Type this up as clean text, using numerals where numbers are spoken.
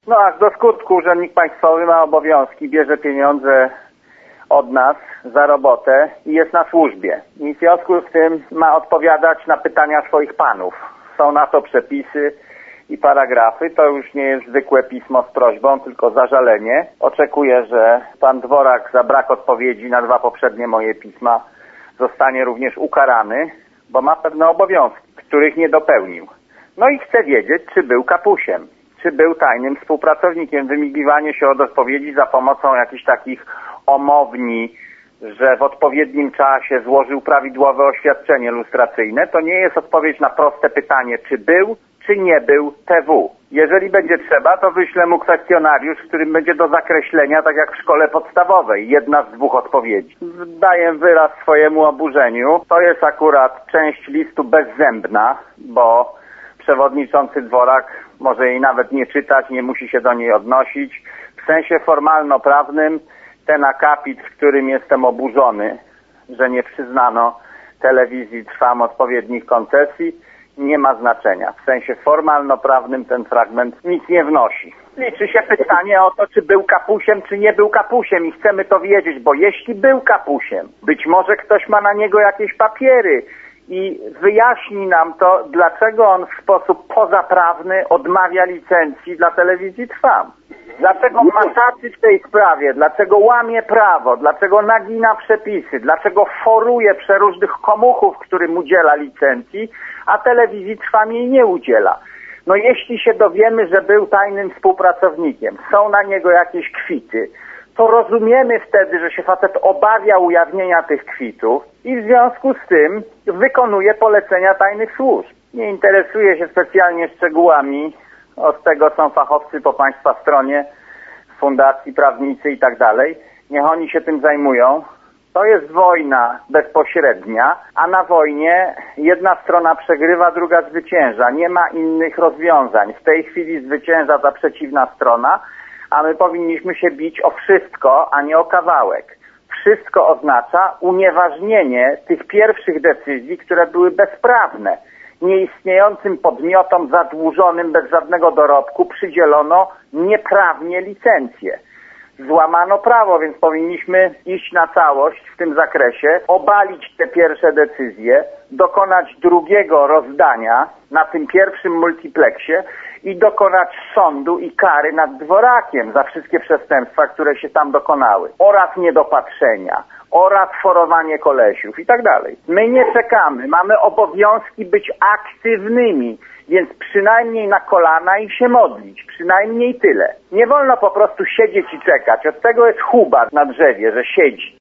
No aż do skutku urzędnik państwowy ma obowiązki, bierze pieniądze od nas za robotę i jest na służbie. I w związku z tym ma odpowiadać na pytania swoich panów. Są na to przepisy i paragrafy. To już nie jest zwykłe pismo z prośbą, tylko zażalenie. Oczekuję, że pan Dworak za brak odpowiedzi na 2 poprzednie moje pisma zostanie również ukarany, bo ma pewne obowiązki, których nie dopełnił. No i chcę wiedzieć, czy był kapusiem, czy był tajnym współpracownikiem. Wymigiwanie się od odpowiedzi za pomocą jakichś takich omowni, że w odpowiednim czasie złożył prawidłowe oświadczenie lustracyjne, to nie jest odpowiedź na proste pytanie, czy był, czy nie był TW. Jeżeli będzie trzeba, to wyślę mu kwestionariusz, w którym będzie do zakreślenia, tak jak w szkole podstawowej, jedna z 2 odpowiedzi. Daję wyraz swojemu oburzeniu. To jest akurat część listu bezzębna, bo przewodniczący Dworak może jej nawet nie czytać, nie musi się do niej odnosić. W sensie formalno-prawnym ten akapit, w którym jestem oburzony, że nie przyznano telewizji Trwam odpowiednich koncesji, nie ma znaczenia. W sensie formalno-prawnym ten fragment nic nie wnosi. Liczy się pytanie o to, czy był kapusiem, czy nie był kapusiem i chcemy to wiedzieć, bo jeśli był kapusiem, być może ktoś ma na niego jakieś papiery i wyjaśni nam to, dlaczego on w sposób pozaprawny odmawia licencji dla telewizji Trwam. Dlaczego masaczy w tej sprawie, dlaczego łamie prawo, dlaczego nagina przepisy, dlaczego foruje przeróżnych komuchów, którym udziela licencji, a telewizji Trwam jej nie udziela. No jeśli się dowiemy, że był tajnym współpracownikiem, są na niego jakieś kwity, to rozumiemy wtedy, że się facet obawia ujawnienia tych kwitów i w związku z tym wykonuje polecenia tajnych służb. Nie interesuje się specjalnie szczegółami, od tego są fachowcy po państwa stronie, fundacji, prawnicy i tak dalej. Niech oni się tym zajmują. To jest wojna bezpośrednia, a na wojnie jedna strona przegrywa, druga zwycięża. Nie ma innych rozwiązań. W tej chwili zwycięża ta przeciwna strona, a my powinniśmy się bić o wszystko, a nie o kawałek. Wszystko oznacza unieważnienie tych pierwszych decyzji, które były bezprawne. Nieistniejącym podmiotom zadłużonym bez żadnego dorobku przydzielono nieprawnie licencje. Złamano prawo, więc powinniśmy iść na całość w tym zakresie, obalić te pierwsze decyzje, dokonać drugiego rozdania na tym pierwszym multiplexie i dokonać sądu i kary nad Dworakiem za wszystkie przestępstwa, które się tam dokonały, oraz niedopatrzenia, oraz forowanie kolesiów i tak dalej. My nie czekamy, mamy obowiązki być aktywnymi, więc przynajmniej na kolana i się modlić, przynajmniej tyle. Nie wolno po prostu siedzieć i czekać, od tego jest chuba na drzewie, że siedzi.